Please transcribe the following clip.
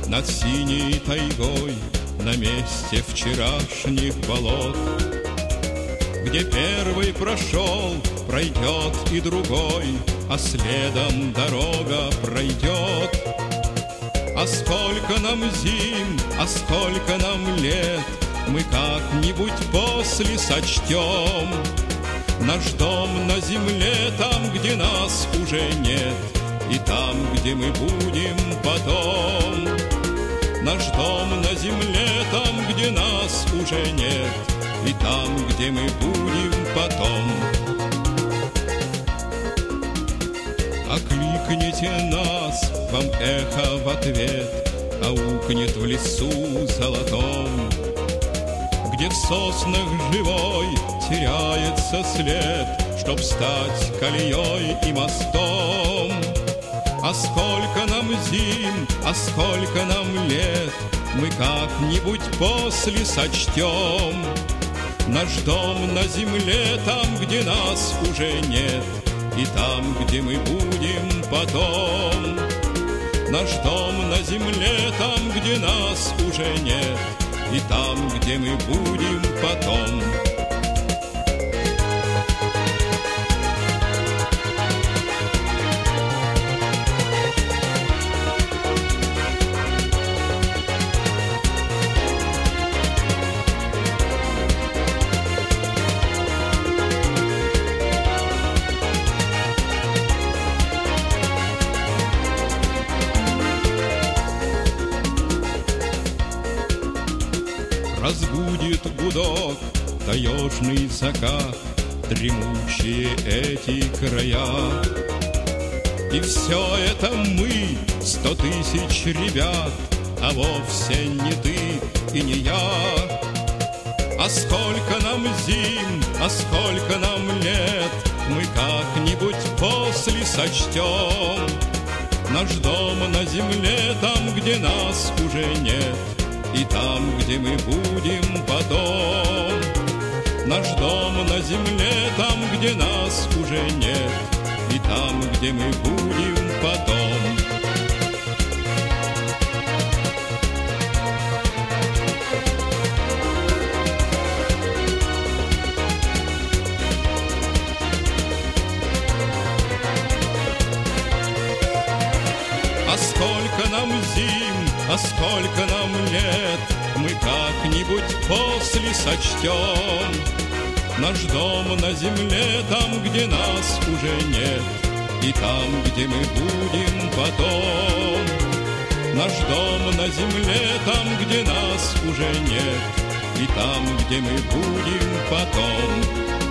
над синей тайгой, на месте вчерашних болот. Где первый прошел, пройдет и другой, а следом дорога пройдет. А сколько нам зим, а сколько нам лет, мы как-нибудь после сочтем. Наш дом на земле, там, где нас уже нет, и там, где мы будем потом. Наш дом на земле, там, где нас уже нет, и там, где мы будем потом. Окликните нас, вам эхо в ответ аукнет в лесу золотом, где в соснах живой теряется след, чтоб стать колеей и мостом. А сколько нам зим, а сколько нам лет, мы как-нибудь после сочтем. Наш дом на земле, там, где нас уже нет, и там, где мы будем потом. Наш дом на земле, там, где нас уже нет, и там, где мы будем потом. Разбудит гудок таежный закат, дремучие эти края. И все это мы, 100 тысяч ребят, а вовсе не ты и не я. А сколько нам зим, а сколько нам лет, мы как-нибудь после сочтем. Наш дом на земле, там, где нас уже нет, и там, где мы будем потом. Наш дом на земле, там, где нас уже нет, и там, где мы будем потом. А сколько нам зим, а сколько нам лет, мы как-нибудь после сочтем. Наш дом на земле, там, где нас уже нет, и там, где мы будем потом. Наш дом на земле, там, где нас уже нет, и там, где мы будем потом.